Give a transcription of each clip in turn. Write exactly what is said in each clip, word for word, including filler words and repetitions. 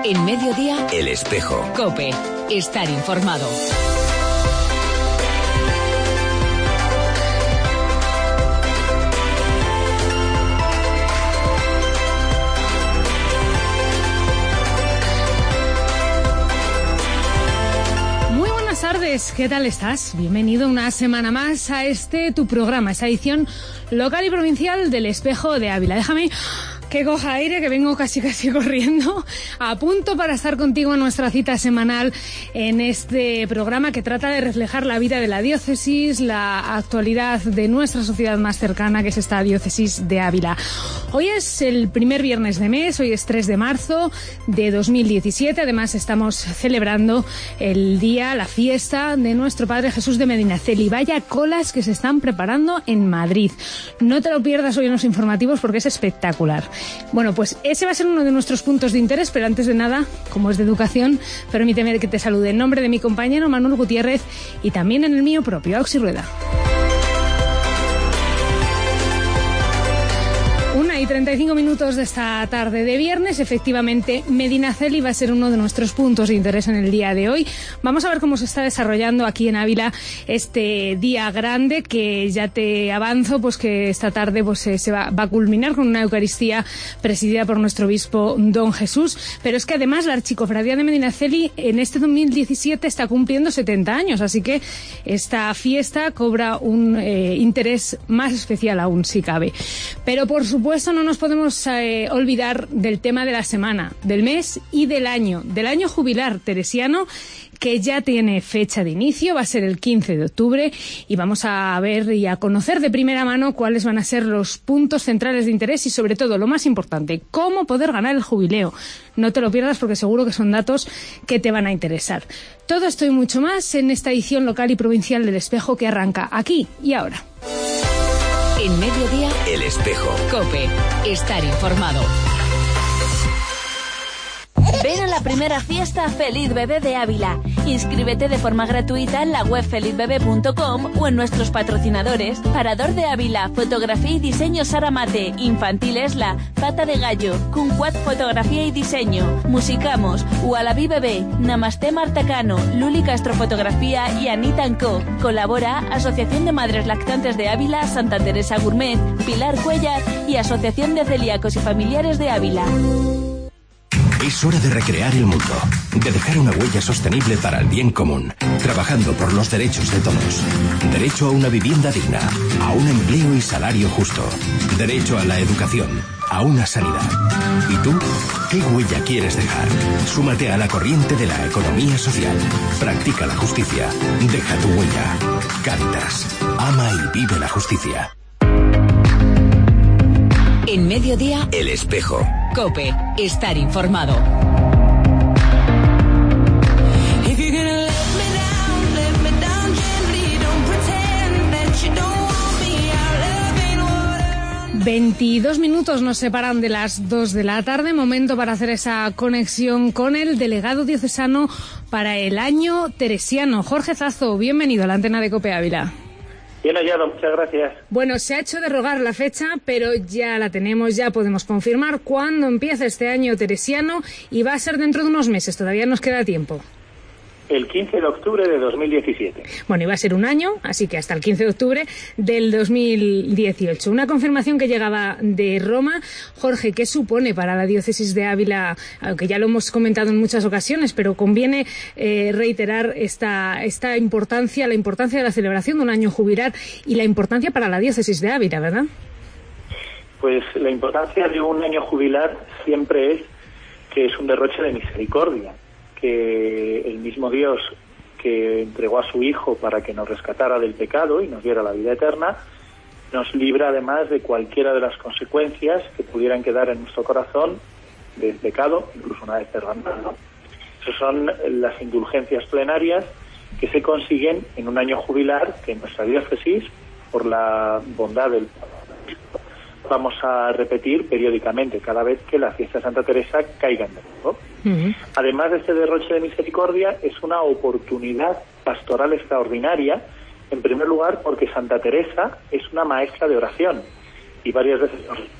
En Mediodía, El Espejo. COPE. Estar informado. Muy buenas tardes, ¿qué tal estás? Bienvenido una semana más a este tu programa, esta edición local y provincial del Espejo de Ávila. Déjame que coja aire, que vengo casi casi corriendo, a punto para estar contigo en nuestra cita semanal en este programa que trata de reflejar la vida de la diócesis, la actualidad de nuestra sociedad más cercana, que es esta diócesis de Ávila. Hoy es el primer viernes de mes, hoy es tres de marzo de dos mil diecisiete, además estamos celebrando el día, la fiesta de nuestro Padre Jesús de Medinaceli. Vaya colas que se están preparando en Madrid. No te lo pierdas hoy en los informativos porque es espectacular. Bueno, pues ese va a ser uno de nuestros puntos de interés, pero antes de nada, como es de educación, permíteme que te salude en nombre de mi compañero Manuel Gutiérrez y también en el mío propio, Auxi Rueda. Una y treinta y cinco minutos de esta tarde de viernes. Efectivamente, Medinaceli va a ser uno de nuestros puntos de interés en el día de hoy. Vamos a ver cómo se está desarrollando aquí en Ávila este día grande, que ya te avanzo, pues que esta tarde pues se va, va a culminar con una Eucaristía presidida por nuestro obispo Don Jesús. Pero es que además la Archicofradía de Medinaceli en este dos mil diecisiete está cumpliendo setenta años, así que esta fiesta cobra un eh, interés más especial aún, si cabe. Pero por supuesto, Por supuesto, no nos podemos eh, olvidar del tema de la semana, del mes y del año, del año jubilar teresiano, que ya tiene fecha de inicio, va a ser el quince de octubre, y vamos a ver y a conocer de primera mano cuáles van a ser los puntos centrales de interés y, sobre todo, lo más importante, cómo poder ganar el jubileo. No te lo pierdas porque seguro que son datos que te van a interesar. Todo esto y mucho más en esta edición local y provincial del Espejo que arranca aquí y ahora. En Mediodía, El Espejo. COPE. Estar informado. Ven a la primera fiesta Feliz Bebé de Ávila. Inscríbete de forma gratuita en la web feliz bebé punto com o en nuestros patrocinadores: Parador de Ávila, Fotografía y Diseño Sara Mate, Infantil Esla, Pata de Gallo, Cunquat Fotografía y Diseño, Musicamos, Ualabí Bebé, Namaste Martacano, Luli Castro Fotografía y Anita and Co. Colabora Asociación de Madres Lactantes de Ávila, Santa Teresa Gourmet, Pilar Cuellar y Asociación de Celíacos y Familiares de Ávila. Es hora de recrear el mundo, de dejar una huella sostenible para el bien común, trabajando por los derechos de todos. Derecho a una vivienda digna, a un empleo y salario justo. Derecho a la educación, a una sanidad. ¿Y tú? ¿Qué huella quieres dejar? Súmate a la corriente de la economía social. Practica la justicia. Deja tu huella. Cáritas. Ama y vive la justicia. En Mediodía, El Espejo. COPE. Estar informado. veintidós minutos nos separan de las dos de la tarde, momento para hacer esa conexión con el delegado diocesano para el año teresiano, Jorge Zazo. Bienvenido a la antena de COPE Ávila. Bien hallado, muchas gracias. Bueno, se ha hecho derrogar la fecha, pero ya la tenemos, ya podemos confirmar cuándo empieza este año teresiano y va a ser dentro de unos meses, todavía nos queda tiempo. El quince de octubre de dos mil diecisiete. Bueno, iba a ser un año, así que hasta el quince de octubre del dos mil dieciocho. Una confirmación que llegaba de Roma. Jorge, ¿qué supone para la diócesis de Ávila? Aunque ya lo hemos comentado en muchas ocasiones, pero conviene eh, reiterar esta, esta importancia, la importancia de la celebración de un año jubilar y la importancia para la diócesis de Ávila, ¿verdad? Pues la importancia de un año jubilar siempre es que es un derroche de misericordia, que el mismo Dios que entregó a su Hijo para que nos rescatara del pecado y nos diera la vida eterna, nos libra además de cualquiera de las consecuencias que pudieran quedar en nuestro corazón del pecado, incluso una vez perdonado. Esas son las indulgencias plenarias que se consiguen en un año jubilar que en nuestra diócesis, por la bondad del vamos a repetir periódicamente cada vez que la fiesta de Santa Teresa caiga en domingo. Uh-huh. Además de este derroche de misericordia, es una oportunidad pastoral extraordinaria, en primer lugar porque Santa Teresa es una maestra de oración y varias veces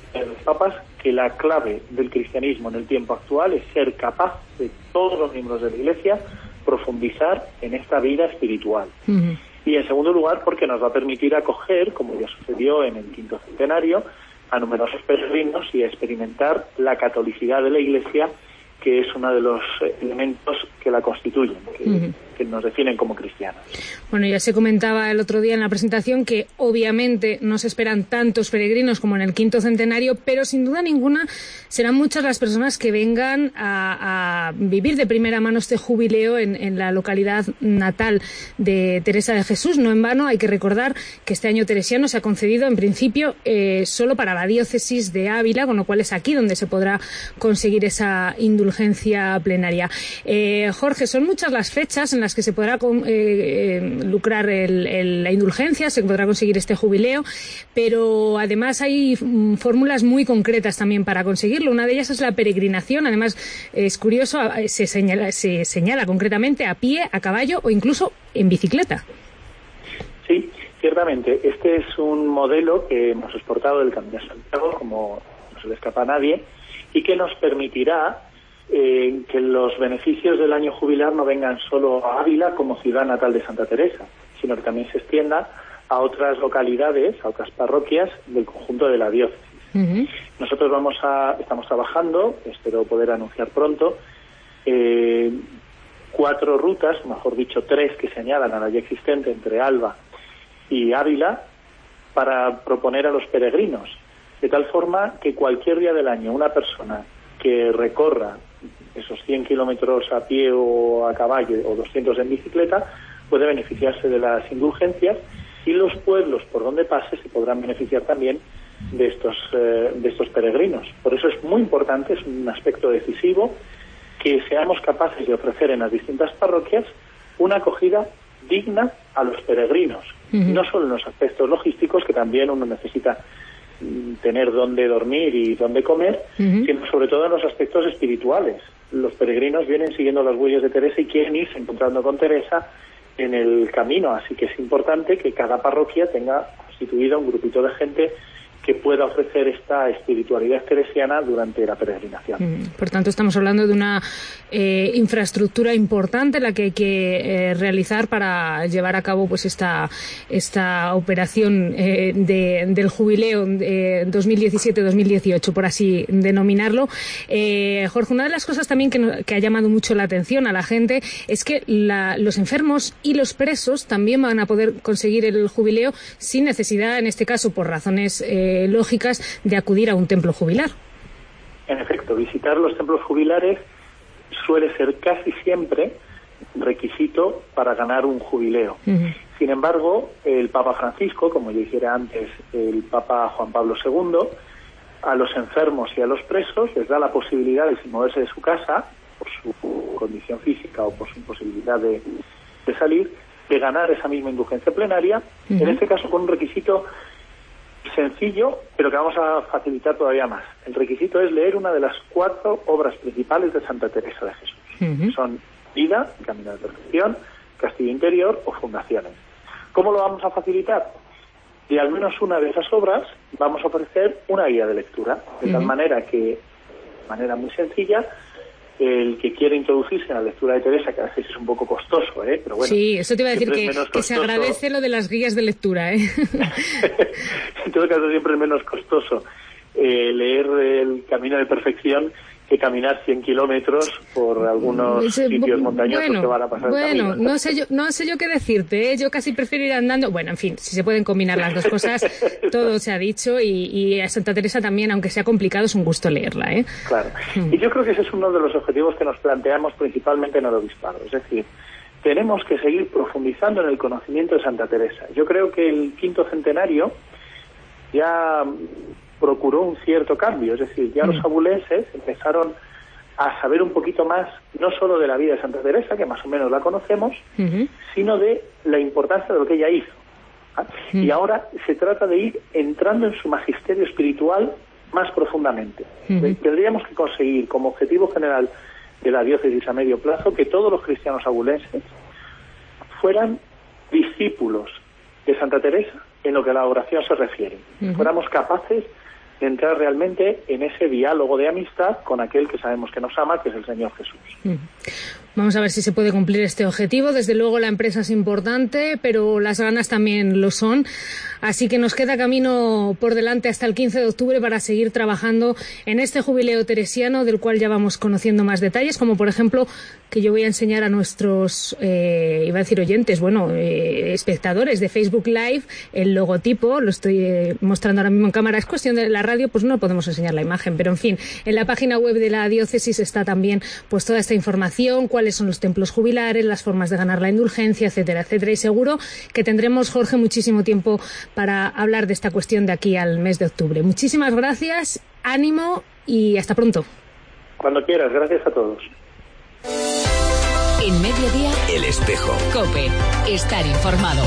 papas que la clave del cristianismo en el tiempo actual es ser capaz de todos los miembros de la Iglesia profundizar en esta vida espiritual. Uh-huh. Y en segundo lugar, porque nos va a permitir acoger, como ya sucedió en el quinto centenario, a numerosos peregrinos y a experimentar la catolicidad de la Iglesia, que es uno de los elementos que la constituyen, que, uh-huh. que nos definen como cristianos. Bueno, ya se comentaba el otro día en la presentación que obviamente no se esperan tantos peregrinos como en el quinto centenario, pero sin duda ninguna serán muchas las personas que vengan a, a vivir de primera mano este jubileo en, en la localidad natal de Teresa de Jesús. No en vano, hay que recordar que este año teresiano se ha concedido en principio eh, solo para la diócesis de Ávila, con lo cual es aquí donde se podrá conseguir esa indulgencia plenaria. Eh, Jorge, son muchas las fechas en las que se podrá eh, eh, lucrar el, el, la indulgencia, se podrá conseguir este jubileo, pero además hay mm, fórmulas muy concretas también para conseguirlo. Una de ellas es la peregrinación. Además, es curioso, se señala, se señala concretamente a pie, a caballo o incluso en bicicleta. Sí, ciertamente. Este es un modelo que hemos exportado del Camino de Santiago, como no se le escapa a nadie, y que nos permitirá eh, que los beneficios del año jubilar no vengan solo a Ávila como ciudad natal de Santa Teresa, sino que también se extienda a otras localidades, a otras parroquias del conjunto de la diócesis. Uh-huh. Nosotros vamos a, estamos trabajando, espero poder anunciar pronto, eh, cuatro rutas, mejor dicho tres, que se añadan a la ya existente entre Alba y Ávila, para proponer a los peregrinos, de tal forma que cualquier día del año una persona que recorra esos cien kilómetros a pie o a caballo o doscientos en bicicleta puede beneficiarse de las indulgencias, y los pueblos por donde pase se podrán beneficiar también de estos eh, de estos peregrinos. Por eso es muy importante, es un aspecto decisivo, que seamos capaces de ofrecer en las distintas parroquias una acogida digna a los peregrinos, uh-huh. no solo en los aspectos logísticos, que también uno necesita tener dónde dormir y dónde comer, uh-huh. sino sobre todo en los aspectos espirituales. Los peregrinos vienen siguiendo las huellas de Teresa y quieren irse encontrando con Teresa en el camino, así que es importante que cada parroquia tenga constituida un grupito de gente que pueda ofrecer esta espiritualidad teresiana durante la peregrinación. Mm, por tanto, estamos hablando de una eh, infraestructura importante la que hay que eh, realizar para llevar a cabo pues esta esta operación eh, de, del jubileo eh, dos mil diecisiete dos mil dieciocho, por así denominarlo. Eh, Jorge, una de las cosas también que, no, que ha llamado mucho la atención a la gente es que la, los enfermos y los presos también van a poder conseguir el jubileo sin necesidad, en este caso, por razones eh, lógicas, de acudir a un templo jubilar. En efecto, visitar los templos jubilares suele ser casi siempre requisito para ganar un jubileo. Uh-huh. Sin embargo, el Papa Francisco, como ya dijera antes el Papa Juan Pablo segundo, a los enfermos y a los presos les da la posibilidad de, sin moverse de su casa, por su condición física o por su imposibilidad de, de salir, de ganar esa misma indulgencia plenaria, uh-huh. en este caso con un requisito sencillo, pero que vamos a facilitar todavía más. El requisito es leer una de las cuatro obras principales de Santa Teresa de Jesús. Uh-huh. Son Vida, Camino de Perfección, Castillo Interior o Fundaciones. ¿Cómo lo vamos a facilitar? De al menos una de esas obras vamos a ofrecer una guía de lectura, de uh-huh. tal manera que, de manera muy sencilla, el que quiere introducirse en la lectura de Teresa, que a veces es un poco costoso, ¿eh? Pero bueno, sí, eso te iba a decir, que, que se agradece lo de las guías de lectura, ¿eh? En todo caso, siempre es menos costoso eh, leer el Camino de Perfección que caminar cien kilómetros por algunos Ese, sitios montañosos bueno, que van a pasar. Bueno, camino. no sé yo, no sé yo qué decirte, ¿eh? Yo casi prefiero ir andando. Bueno, en fin, si se pueden combinar las dos cosas, todo se ha dicho, y, y a Santa Teresa también, aunque sea complicado, es un gusto leerla, ¿eh? Claro. Mm. Y yo creo que ese es uno de los objetivos que nos planteamos principalmente en el obispado. Es decir, tenemos que seguir profundizando en el conocimiento de Santa Teresa. Yo creo que el quinto centenario ya procuró un cierto cambio, es decir, ya mm. los abulenses empezaron a saber un poquito más, no solo de la vida de Santa Teresa, que más o menos la conocemos, uh-huh. sino de la importancia de lo que ella hizo. ¿Ah? Mm. Y ahora se trata de ir entrando en su magisterio espiritual más profundamente. Uh-huh. Tendríamos que conseguir, como objetivo general de la diócesis a medio plazo, que todos los cristianos abulenses fueran discípulos de Santa Teresa en lo que a la oración se refiere. Uh-huh. Fuéramos capaces entrar realmente en ese diálogo de amistad con aquel que sabemos que nos ama, que es el Señor Jesús. Mm. Vamos a ver si se puede cumplir este objetivo. Desde luego la empresa es importante, pero las ganas también lo son. Así que nos queda camino por delante hasta el quince de octubre para seguir trabajando en este jubileo teresiano, del cual ya vamos conociendo más detalles, como por ejemplo que yo voy a enseñar a nuestros, eh, iba a decir oyentes, bueno, eh, espectadores de Facebook Live, el logotipo, lo estoy eh, mostrando ahora mismo en cámara. Es cuestión de la radio, pues no podemos enseñar la imagen, pero en fin, en la página web de la diócesis está también pues toda esta información, cuáles son los templos jubilares, las formas de ganar la indulgencia, etcétera, etcétera. Y seguro que tendremos, Jorge, muchísimo tiempo para hablar de esta cuestión de aquí al mes de octubre. Muchísimas gracias, ánimo y hasta pronto. Cuando quieras, gracias a todos. En Mediodía, El Espejo. COPE. Estar informado.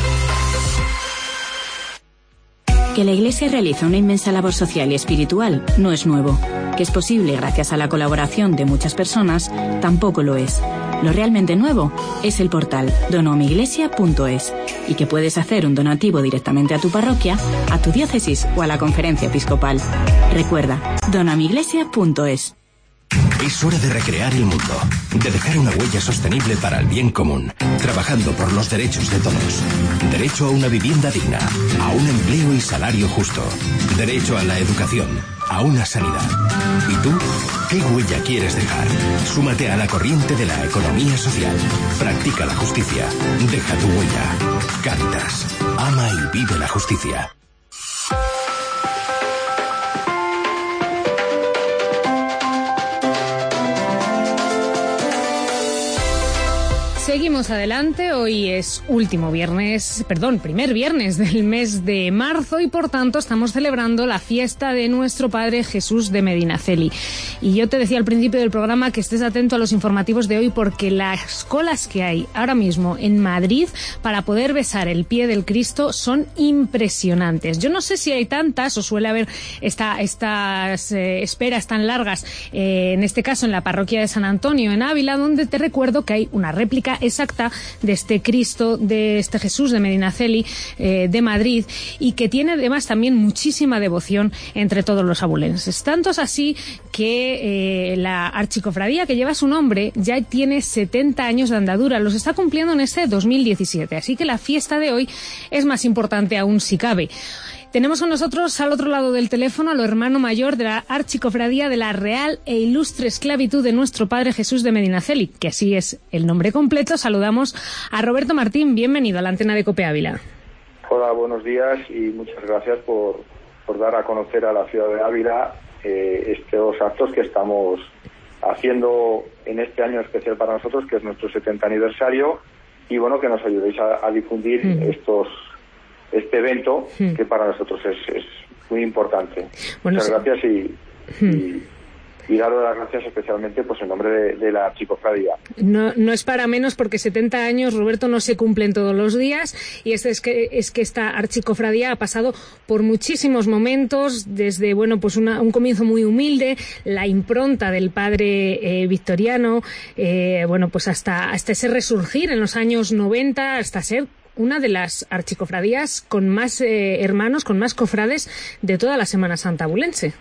Que la Iglesia realiza una inmensa labor social y espiritual no es nuevo. Que es posible gracias a la colaboración de muchas personas tampoco lo es. Lo realmente nuevo es el portal donoamiglesia punto es y que puedes hacer un donativo directamente a tu parroquia, a tu diócesis o a la conferencia episcopal. Recuerda, donoamiglesia punto es. Es hora de recrear el mundo, de dejar una huella sostenible para el bien común, trabajando por los derechos de todos. Derecho a una vivienda digna, a un empleo y salario justo. Derecho a la educación, a una sanidad. ¿Y tú? ¿Qué huella quieres dejar? Súmate a la corriente de la economía social. Practica la justicia. Deja tu huella. Cáritas. Ama y vive la justicia. Seguimos adelante. Hoy es último viernes, perdón, primer viernes del mes de marzo y por tanto estamos celebrando la fiesta de nuestro Padre Jesús de Medinaceli. Y yo te decía al principio del programa que estés atento a los informativos de hoy porque las colas que hay ahora mismo en Madrid para poder besar el pie del Cristo son impresionantes. Yo no sé si hay tantas o suele haber esta, estas eh, esperas tan largas, eh, en este caso en la parroquia de San Antonio en Ávila, donde te recuerdo que hay una réplica exacta de este Cristo, de este Jesús de Medinaceli, eh, de Madrid, y que tiene además también muchísima devoción entre todos los abulenses. Tanto es así que eh, la archicofradía que lleva su nombre ya tiene setenta años de andadura, los está cumpliendo en este dos mil diecisiete, así que la fiesta de hoy es más importante aún si cabe. Tenemos con nosotros al otro lado del teléfono a lo hermano mayor de la Archicofradía de la Real e Ilustre Esclavitud de nuestro Padre Jesús de Medinaceli, que así es el nombre completo. Saludamos a Roberto Martín. Bienvenido a la antena de COPE Ávila. Hola, buenos días y muchas gracias por, por dar a conocer a la ciudad de Ávila eh, estos actos que estamos haciendo en este año especial para nosotros, que es nuestro setenta aniversario, y bueno, que nos ayudéis a, a difundir mm. estos este evento hmm. que para nosotros es, es muy importante. Bueno, muchas sí. gracias y, hmm. y, y daros las gracias especialmente pues en nombre de, de la archicofradía. No, no es para menos porque setenta años, Roberto, no se cumplen todos los días y este es que es que esta archicofradía ha pasado por muchísimos momentos, desde bueno pues una, un comienzo muy humilde, la impronta del padre eh, victoriano, eh, bueno pues hasta hasta ese resurgir en los años noventa, hasta ser una de las archicofradías con más eh, hermanos, con más cofrades de toda la Semana Santa abulense.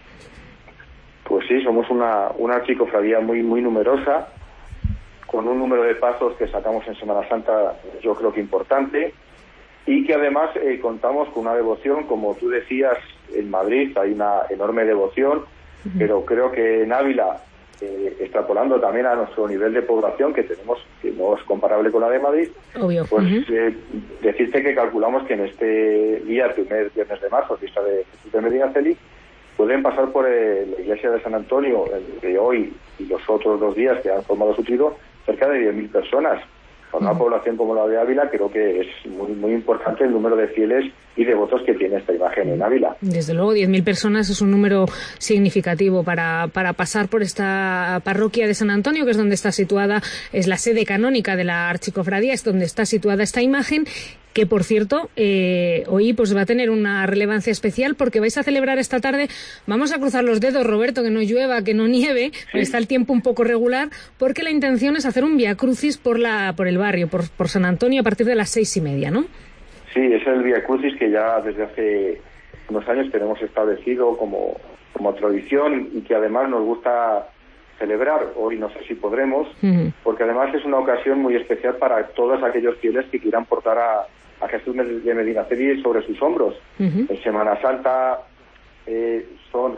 Pues sí, somos una, una archicofradía muy muy numerosa, con un número de pasos que sacamos en Semana Santa yo creo que importante, y que además eh, contamos con una devoción, como tú decías, en Madrid hay una enorme devoción, uh-huh. pero creo que en Ávila, Eh, extrapolando también a nuestro nivel de población que tenemos, que no es comparable con la de Madrid, obvio, pues uh-huh. eh, decirte que calculamos que en este día, el primer viernes de marzo, fiesta de Jesús de Medinaceli, pueden pasar por eh, la iglesia de San Antonio de hoy y los otros dos días que han formado su trío, cerca de diez mil personas. Para una uh-huh. población como la de Ávila, creo que es muy muy importante el número de fieles y devotos que tiene esta imagen en Ávila. Desde luego, diez mil personas es un número significativo para, para pasar por esta parroquia de San Antonio, que es donde está situada, es la sede canónica de la archicofradía, es donde está situada esta imagen, que por cierto, eh, hoy pues va a tener una relevancia especial porque vais a celebrar esta tarde, vamos a cruzar los dedos, Roberto, que no llueva, que no nieve, sí. Pues está el tiempo un poco regular, porque la intención es hacer un Vía Crucis por la por el barrio, por, por San Antonio a partir de las seis y media, ¿no? Sí, es el Vía Crucis que ya desde hace unos años tenemos establecido como, como tradición y que además nos gusta celebrar. Hoy no sé si podremos, uh-huh. porque además es una ocasión muy especial para todos aquellos fieles que quieran portar a, a Jesús de Medinaceli sobre sus hombros. Uh-huh. En Semana Santa eh, son...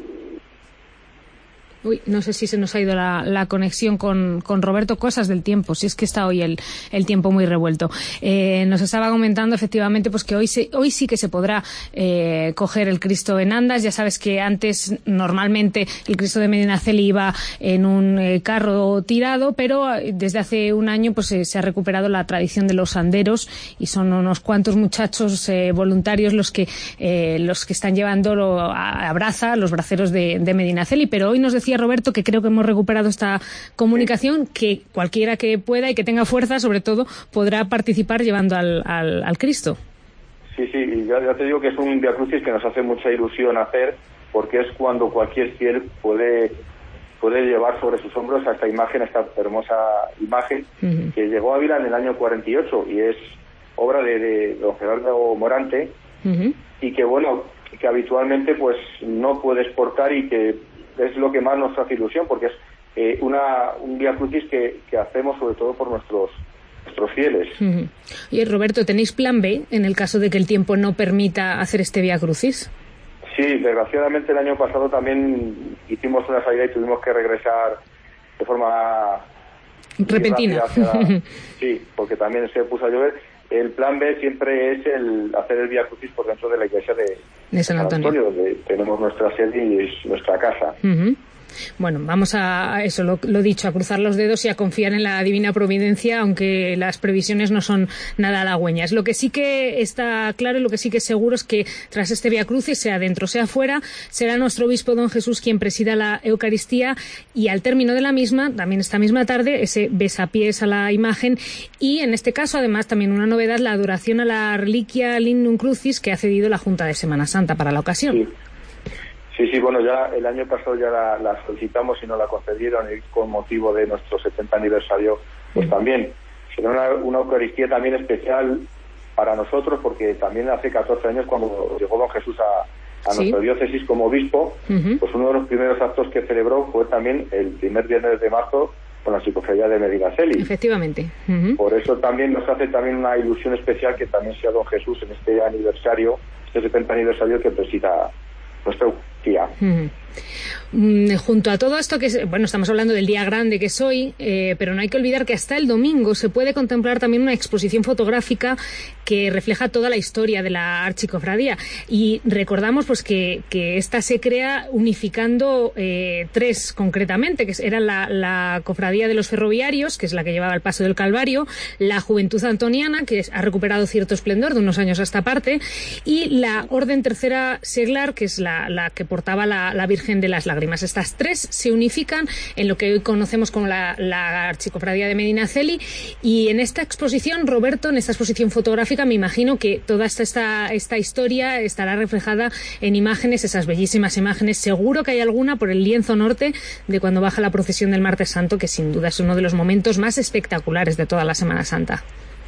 Uy, no sé si se nos ha ido la, la conexión con, con Roberto, cosas del tiempo, si es que está hoy el, el tiempo muy revuelto. Eh, nos estaba comentando efectivamente pues que hoy se, hoy sí que se podrá eh, coger el Cristo en andas. Ya sabes que antes normalmente el Cristo de Medinaceli iba en un eh, carro tirado, pero desde hace un año pues eh, se ha recuperado la tradición de los anderos y son unos cuantos muchachos eh, voluntarios los que eh, los que están llevándolo a, a braza, los braceros de, de Medinaceli. Pero hoy nos decía Roberto, que creo que hemos recuperado esta comunicación, que cualquiera que pueda y que tenga fuerza, sobre todo, podrá participar llevando al, al, al Cristo. Sí, sí, ya, ya te digo que es un Via Crucis que nos hace mucha ilusión hacer, porque es cuando cualquier fiel puede puede llevar sobre sus hombros a esta imagen, esta hermosa imagen, uh-huh. que llegó a Ávila en el año cuarenta y ocho y es obra de, de don Gerardo Morante, uh-huh. y que, bueno, que habitualmente pues no puede exportar y que es lo que más nos hace ilusión, porque es eh, una un Via Crucis que, que hacemos sobre todo por nuestros nuestros fieles. Uh-huh. Oye, Roberto, ¿tenéis plan B en el caso de que el tiempo no permita hacer este Via Crucis? Sí, desgraciadamente el año pasado también hicimos una salida y tuvimos que regresar de forma repentina. Hacia, sí, porque también se puso a llover. El plan B siempre es el hacer el Via Crucis por dentro de la iglesia de, de San Antonio, San Antonio, donde tenemos nuestra sede y es nuestra casa. Uh-huh. Bueno, vamos a, a eso, lo, lo dicho, a cruzar los dedos y a confiar en la divina providencia, aunque las previsiones no son nada halagüeñas. Lo que sí que está claro y lo que sí que es seguro es que tras este Via Crucis, sea dentro sea fuera, será nuestro obispo don Jesús quien presida la Eucaristía, y al término de la misma, también esta misma tarde, ese besapiés a la imagen, y en este caso además también una novedad, la adoración a la reliquia Lignum Crucis que ha cedido la Junta de Semana Santa para la ocasión. Sí. Sí, sí, bueno, ya el año pasado ya la, la solicitamos y nos la concedieron, y con motivo de nuestro setenta aniversario, pues también será una, una Eucaristía también especial para nosotros, porque también hace catorce años, cuando llegó don Jesús a, a ¿Sí? nuestra diócesis como obispo, uh-huh. pues uno de los primeros actos que celebró fue también el primer viernes de marzo con la psicofradía de Medinaceli. Efectivamente. Uh-huh. Por eso también nos hace también una ilusión especial que también sea don Jesús en este aniversario, este setenta aniversario, que presida nuestra Eucaristía. Uh-huh. Mm, junto a todo esto, que es, bueno, estamos hablando del día grande que es hoy, eh, pero no hay que olvidar que hasta el domingo se puede contemplar también una exposición fotográfica que refleja toda la historia de la archicofradía, y recordamos pues que, que esta se crea unificando eh, tres concretamente, que eran la, la cofradía de los ferroviarios, que es la que llevaba el paso del Calvario, la Juventud Antoniana, que ha recuperado cierto esplendor de unos años a esta parte, y la Orden Tercera Seglar, que es la, la que portaba la, la Virgen de las Lágrimas. Estas tres se unifican en lo que hoy conocemos como la, la Archicofradía de Medinaceli, y en esta exposición, Roberto, en esta exposición fotográfica, me imagino que toda esta, esta, esta historia estará reflejada en imágenes, esas bellísimas imágenes. Seguro que hay alguna por el lienzo norte de cuando baja la procesión del Martes Santo, que sin duda es uno de los momentos más espectaculares de toda la Semana Santa.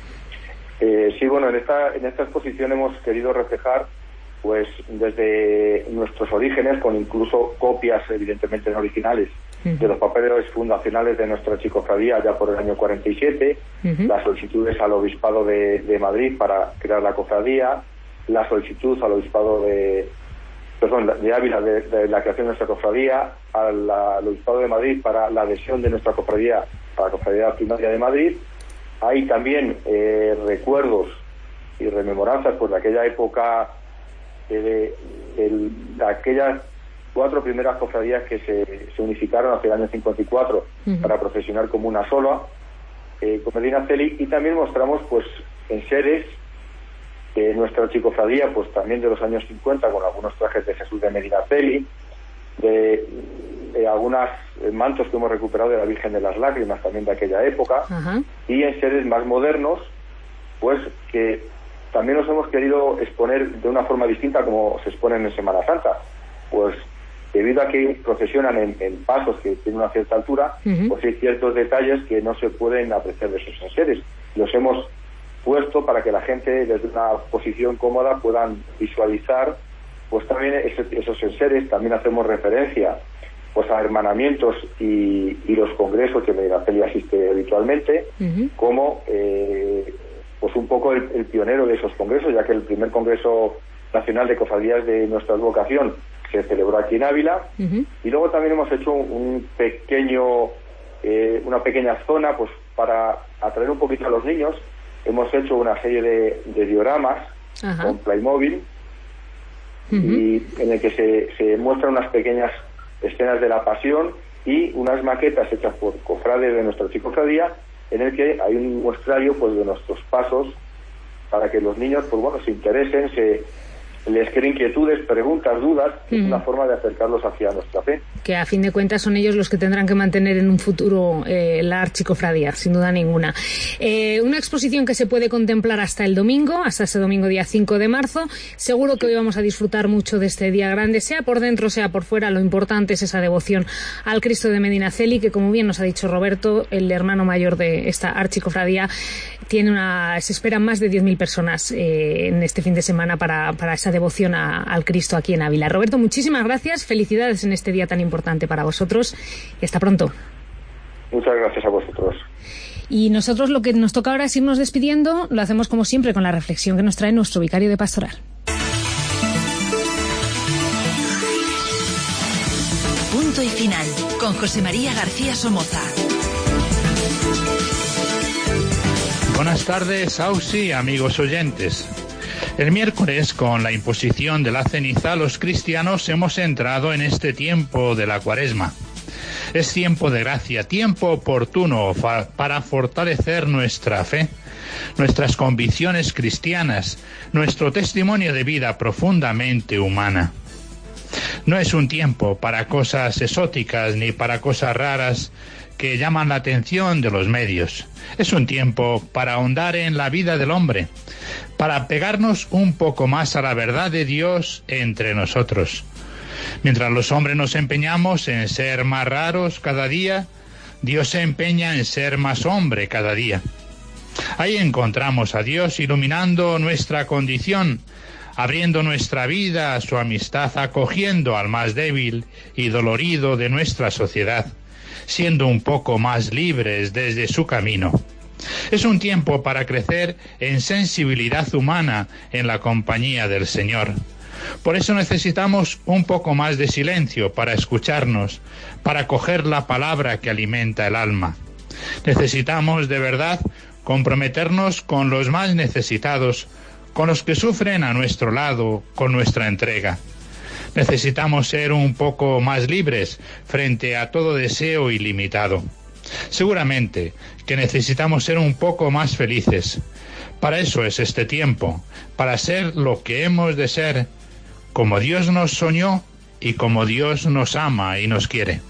Eh, sí, bueno, en esta, en esta exposición hemos querido reflejar pues desde nuestros orígenes, con incluso copias evidentemente no originales uh-huh. de los papeles fundacionales de nuestra archicofradía ya por el año cuarenta y siete, uh-huh. las solicitudes al Obispado de, de Madrid para crear la cofradía, la solicitud al Obispado de perdón, de Ávila de, de la creación de nuestra cofradía, al, al Obispado de Madrid para la adhesión de nuestra cofradía a la Cofradía Primaria de Madrid. Hay también eh, recuerdos y rememoranzas pues, de aquella época, de, de, de, de aquellas cuatro primeras cofradías que se, se unificaron hacia el año cincuenta y cuatro uh-huh. para procesionar como una sola, eh, con Medinaceli, y también mostramos pues enseres de nuestra archicofradía, pues también de los años cincuenta, con algunos trajes de Jesús de Medinaceli, de, de algunos mantos que hemos recuperado de la Virgen de las Lágrimas, también de aquella época, uh-huh. y enseres más modernos, pues que también nos hemos querido exponer de una forma distinta como se exponen en Semana Santa, pues debido a que procesionan en, en pasos que tienen una cierta altura, uh-huh. pues hay ciertos detalles que no se pueden apreciar de esos enseres. Los hemos puesto para que la gente desde una posición cómoda puedan visualizar pues también esos enseres también hacemos referencia pues a hermanamientos y, y los congresos que Medinaceli asiste habitualmente, uh-huh. como eh, pues un poco el, el pionero de esos congresos, ya que el primer Congreso Nacional de Cofradías de Nuestra Advocación se celebró aquí en Ávila, uh-huh. y luego también hemos hecho un, un pequeño eh, una pequeña zona pues para atraer un poquito a los niños. Hemos hecho una serie de, de dioramas uh-huh. con Playmobil, uh-huh. y en el que se, se muestran unas pequeñas escenas de la Pasión y unas maquetas hechas por cofrades de nuestra archicofradía, en el que hay un muestrario pues de nuestros pasos para que los niños pues bueno se interesen, se les creen inquietudes, preguntas, dudas, mm. es una forma de acercarlos hacia nuestra fe. Que a fin de cuentas son ellos los que tendrán que mantener en un futuro eh, la archicofradía, sin duda ninguna. Eh, una exposición que se puede contemplar hasta el domingo, hasta ese domingo día cinco de marzo. Seguro que hoy vamos a disfrutar mucho de este día grande, sea por dentro, sea por fuera. Lo importante es esa devoción al Cristo de Medinaceli, que como bien nos ha dicho Roberto, el hermano mayor de esta archicofradía, tiene una, se esperan más de diez mil personas eh, en este fin de semana para, para esa devoción a, al Cristo aquí en Ávila. Roberto, muchísimas gracias, felicidades en este día tan importante para vosotros y hasta pronto. Muchas gracias a vosotros. Y nosotros lo que nos toca ahora es irnos despidiendo, lo hacemos como siempre con la reflexión que nos trae nuestro vicario de pastoral. Punto y final, con José María García Somoza. Buenas tardes, Ausi, amigos oyentes. El miércoles, con la imposición de la ceniza, los cristianos hemos entrado en este tiempo de la Cuaresma. Es tiempo de gracia, tiempo oportuno fa- para fortalecer nuestra fe, nuestras convicciones cristianas, nuestro testimonio de vida profundamente humana. No es un tiempo para cosas exóticas ni para cosas raras que llaman la atención de los medios. Es un tiempo para ahondar en la vida del hombre, para pegarnos un poco más a la verdad de Dios entre nosotros. Mientras los hombres nos empeñamos en ser más raros cada día, Dios se empeña en ser más hombre cada día. Ahí encontramos a Dios iluminando nuestra condición, abriendo nuestra vida a su amistad, acogiendo al más débil y dolorido de nuestra sociedad, siendo un poco más libres desde su camino. Es un tiempo para crecer en sensibilidad humana en la compañía del Señor. Por eso necesitamos un poco más de silencio para escucharnos, para coger la palabra que alimenta el alma. Necesitamos de verdad comprometernos con los más necesitados, con los que sufren a nuestro lado, con nuestra entrega. Necesitamos ser un poco más libres frente a todo deseo ilimitado. Seguramente que necesitamos ser un poco más felices. Para eso es este tiempo, para ser lo que hemos de ser, como Dios nos soñó y como Dios nos ama y nos quiere.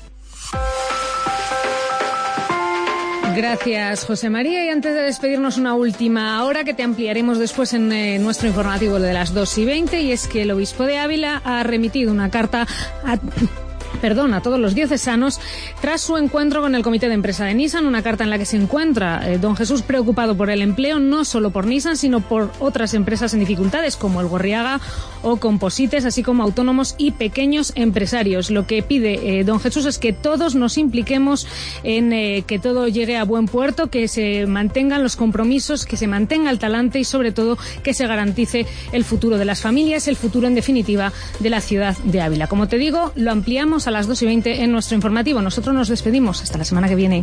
Gracias, José María. Y antes de despedirnos, una última hora que te ampliaremos después en eh, nuestro informativo de las dos y veinte, y es que el obispo de Ávila ha remitido una carta a... Perdón, a todos los diocesanos tras su encuentro con el comité de empresa de Nissan, una carta en la que se encuentra eh, don Jesús preocupado por el empleo, no solo por Nissan, sino por otras empresas en dificultades como el Gorriaga o Composites, así como autónomos y pequeños empresarios. Lo que pide eh, don Jesús es que todos nos impliquemos en eh, que todo llegue a buen puerto, que se mantengan los compromisos, que se mantenga el talante y sobre todo que se garantice el futuro de las familias, el futuro en definitiva de la ciudad de Ávila. Como te digo, lo ampliamos a las dos y veinte en nuestro informativo. Nosotros nos despedimos hasta la semana que viene.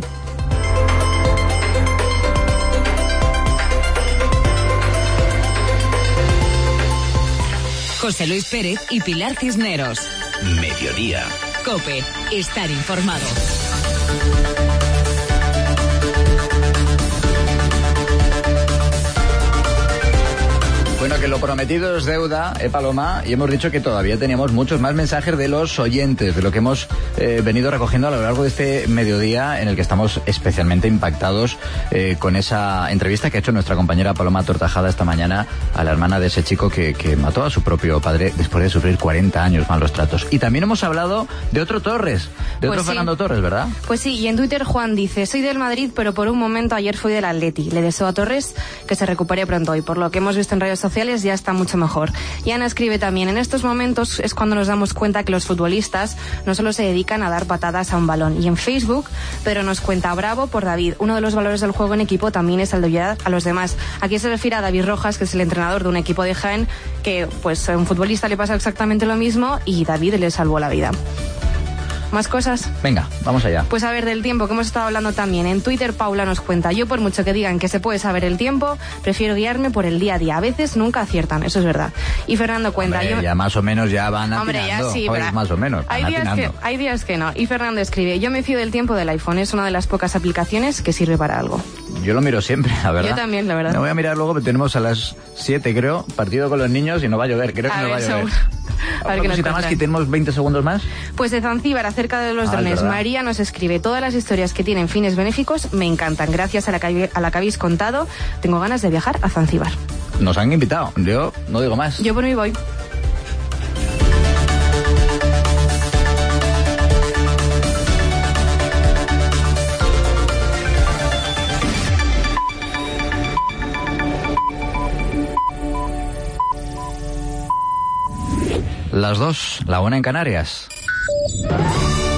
José Luis Pérez y Pilar Cisneros. Mediodía. COPE. Estar informado. Bueno, que lo prometido es deuda, eh, Paloma, y hemos dicho que todavía teníamos muchos más mensajes de los oyentes, de lo que hemos eh, venido recogiendo a lo largo de este mediodía, en el que estamos especialmente impactados eh, con esa entrevista que ha hecho nuestra compañera Paloma Tortajada esta mañana a la hermana de ese chico que, que mató a su propio padre después de sufrir cuarenta años malos tratos. Y también hemos hablado de otro Torres, de otro pues sí. Fernando Torres, ¿verdad? Pues sí, y en Twitter Juan dice: soy del Madrid, pero por un momento ayer fui del Atleti. Le deseo a Torres que se recupere pronto, y por lo que hemos visto en redes sociales sociales ya está mucho mejor. Y Ana escribe también, en estos momentos es cuando nos damos cuenta que los futbolistas no solo se dedican a dar patadas a un balón. Y en Facebook, pero nos cuenta, bravo por David. Uno de los valores del juego en equipo también es el de ayudar a los demás. Aquí se refiere a David Rojas, que es el entrenador de un equipo de Jaén, que pues a un futbolista le pasa exactamente lo mismo y David le salvó la vida. ¿Más cosas? Venga, vamos allá. Pues a ver, del tiempo que hemos estado hablando también. En Twitter, Paula nos cuenta, yo por mucho que digan que se puede saber el tiempo, prefiero guiarme por el día a día. A veces nunca aciertan, eso es verdad. Y Fernando cuenta... Hombre, yo... ya más o menos ya van Hombre, atinando. ya sí, Joder, pero... más o menos, hay días, que, hay días que no. Y Fernando escribe, yo me fío del tiempo del iPhone, es una de las pocas aplicaciones que sirve para algo. Yo lo miro siempre, la verdad. Yo también, la verdad. Me voy a mirar luego, pero tenemos a las siete, creo, partido con los niños y no va a llover, creo que a no ver, va a llover. seguro. A ver Una qué cosita nos más, que tenemos veinte segundos más. Pues de Zanzíbar, acerca de los Ah, drones, ¿verdad? María nos escribe, todas las historias que tienen fines benéficos me encantan. Gracias a la que, a la que habéis contado, tengo ganas de viajar a Zanzíbar. Nos han invitado, yo no digo más. Yo por mí voy. Las dos, la una en Canarias.